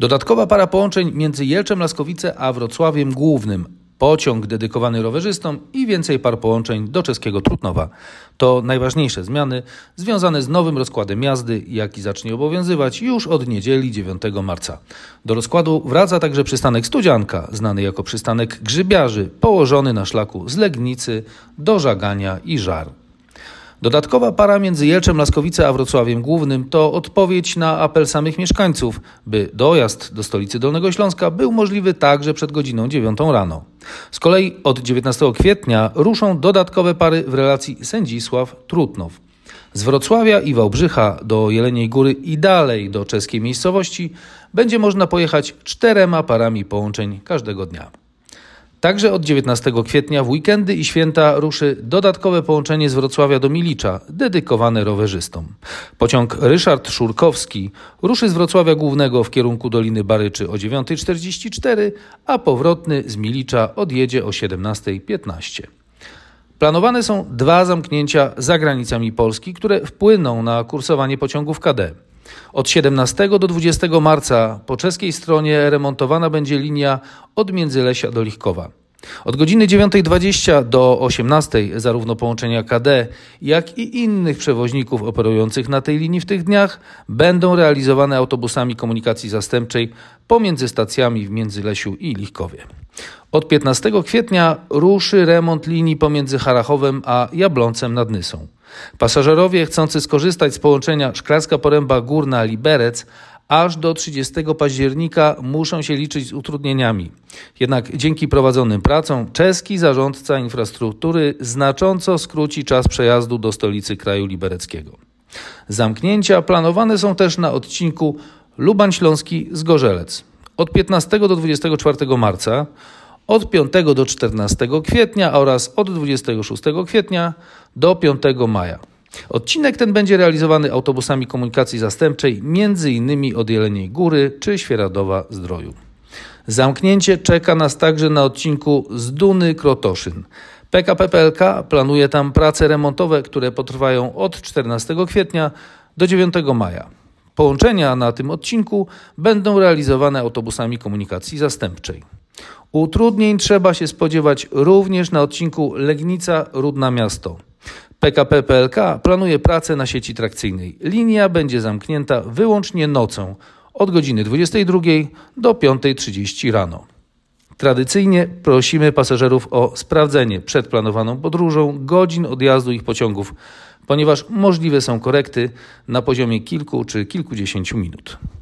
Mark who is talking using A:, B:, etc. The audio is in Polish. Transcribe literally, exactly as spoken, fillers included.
A: Dodatkowa para połączeń między Jelczem-Laskowice a Wrocławiem Głównym. Pociąg dedykowany rowerzystom i więcej par połączeń do czeskiego Trutnowa. To najważniejsze zmiany związane z nowym rozkładem jazdy, jaki zacznie obowiązywać już od niedzieli dziewiątego marca. Do rozkładu wraca także przystanek Studzianka, znany jako przystanek grzybiarzy, położony na szlaku z Legnicy do Żagania i Żar. Dodatkowa para między Jelczem-Laskowice a Wrocławiem Głównym to odpowiedź na apel samych mieszkańców, by dojazd do stolicy Dolnego Śląska był możliwy także przed godziną dziewiątą rano. Z kolei od dziewiętnastego kwietnia ruszą dodatkowe pary w relacji Sędzisław-Trutnow. Z Wrocławia i Wałbrzycha do Jeleniej Góry i dalej do czeskiej miejscowości będzie można pojechać czterema parami połączeń każdego dnia. Także od dziewiętnastego kwietnia w weekendy i święta ruszy dodatkowe połączenie z Wrocławia do Milicza, dedykowane rowerzystom. Pociąg Ryszard Szurkowski ruszy z Wrocławia Głównego w kierunku Doliny Baryczy o dziewiąta czterdzieści cztery, a powrotny z Milicza odjedzie o siedemnasta piętnaście. Planowane są dwa zamknięcia za granicami Polski, które wpłyną na kursowanie pociągów K D. Od siedemnastego do dwudziestego marca po czeskiej stronie remontowana będzie linia od Międzylesia do Lichkowa. Od godziny dziewiąta dwadzieścia do osiemnastej zarówno połączenia K D, jak i innych przewoźników operujących na tej linii w tych dniach będą realizowane autobusami komunikacji zastępczej pomiędzy stacjami w Międzylesiu i Lichkowie. Od piętnastego kwietnia ruszy remont linii pomiędzy Harachowem a Jabłoncem nad Nysą. Pasażerowie chcący skorzystać z połączenia Szklarska Poręba Górna-Liberec aż do trzydziestego października muszą się liczyć z utrudnieniami. Jednak dzięki prowadzonym pracom czeski zarządca infrastruktury znacząco skróci czas przejazdu do stolicy kraju libereckiego. Zamknięcia planowane są też na odcinku Lubań Śląski Zgorzelec od piętnastego do dwudziestego czwartego marca, od piątego do czternastego kwietnia oraz od dwudziestego szóstego kwietnia do piątego maja. Odcinek ten będzie realizowany autobusami komunikacji zastępczej, między innymi od Jeleniej Góry czy Świeradowa-Zdroju. Zamknięcie czeka nas także na odcinku z Duny-Krotoszyn. P K P P L K planuje tam prace remontowe, które potrwają od czternastego kwietnia do dziewiątego maja. Połączenia na tym odcinku będą realizowane autobusami komunikacji zastępczej. Utrudnień trzeba się spodziewać również na odcinku Legnica-Rudna Miasto. P K P P L K planuje pracę na sieci trakcyjnej. Linia będzie zamknięta wyłącznie nocą od godziny dwudziestej drugiej do piątej trzydzieści rano. Tradycyjnie prosimy pasażerów o sprawdzenie przed planowaną podróżą godzin odjazdu ich pociągów, ponieważ możliwe są korekty na poziomie kilku czy kilkudziesięciu minut.